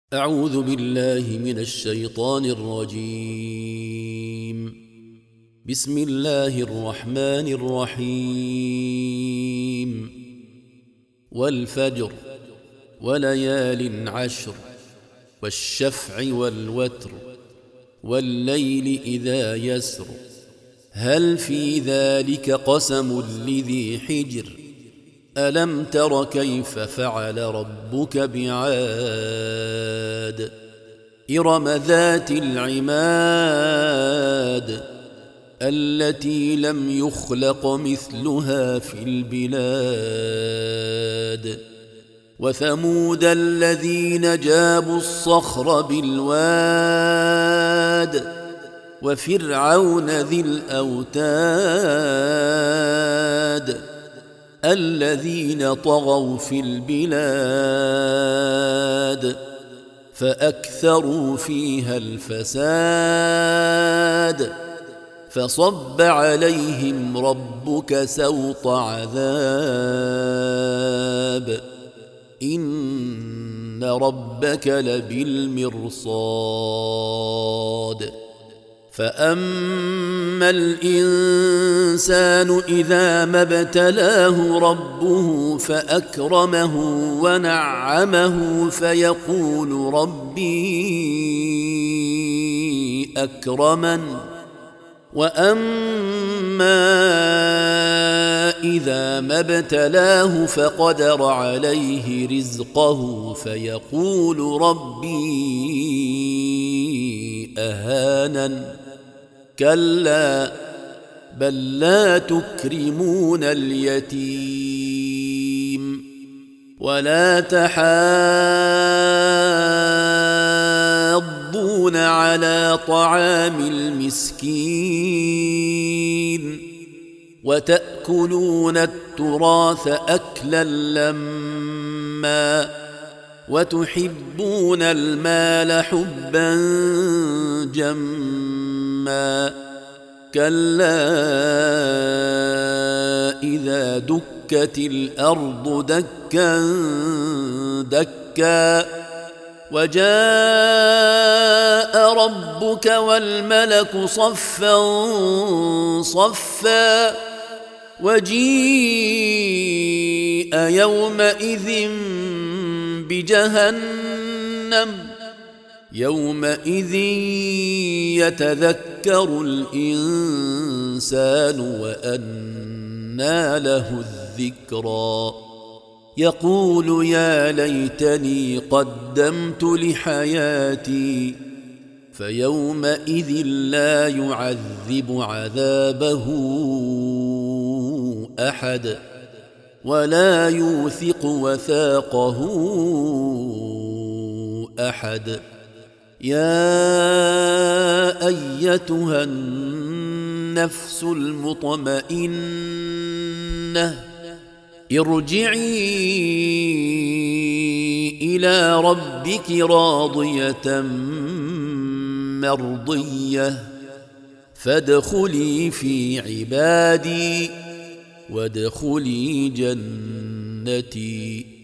أعوذ بالله من الشيطان الرجيم. بسم الله الرحمن الرحيم. والفجر وليال عشر والشفع والوتر والليل إذا يسر هل في ذلك قسم لذي حجر ألم تر كيف فعل ربك بعاد إرم ذات العماد التي لم يخلق مثلها في البلاد وثمود الذين جابوا الصخر بالواد وفرعون ذي الأوتاد الذين طغوا في البلاد فأكثروا فيها الفساد فصب عليهم ربك سوط عذاب إن ربك لبالمرصاد فأما الإنسان إذا ما ابتلاه ربه فأكرمه ونعمه فيقول ربي أكرمن وأما إذا ما ابتلاه فقدر عليه رزقه فيقول ربي أهانن كلا بل لا تكرمون اليتيم ولا تحاضون على طعام المسكين وتأكلون التراث أكلا لما وتحبون المال حبا جما كلا إذا دكت الأرض دكا دكا وجاء ربك والملك صفا صفا وجيء يومئذ بجهنم يومئذ يتذكر الإنسان وأنى له الذكرى يقول يا ليتني قدمت لحياتي فيومئذ لا يعذب عذابه أحد ولا يوثق وثاقه أحد يا أيتها النفس المطمئنة ارجعي إلى ربك راضية مرضية فادخلي في عبادي وادخلي جنتي